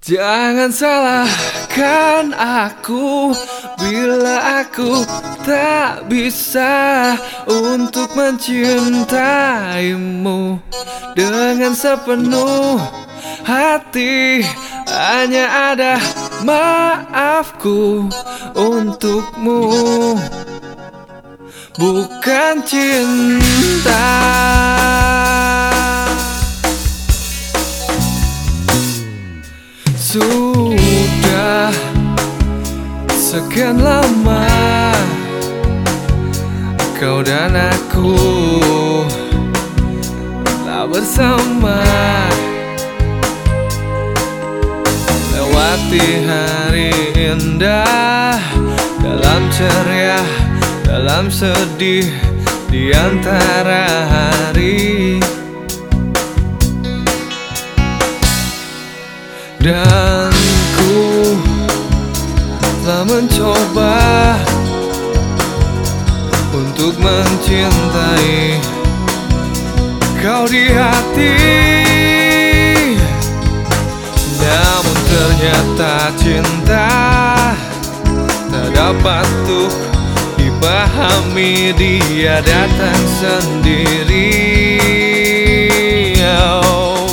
Jangan salahkan aku bila aku tak bisa untuk mencintaimu dengan sepenuh hati. Hanya ada maafku untukmu, bukan cinta. Sudah sekian lama kau dan aku telah bersama, lewati hari indah, dalam ceria, dalam sedih, di antara hari. Dan ku telah mencoba untuk mencintai kau di hati, namun ternyata cinta tak dapat untuk dipahami, dia datang sendiri. Oh.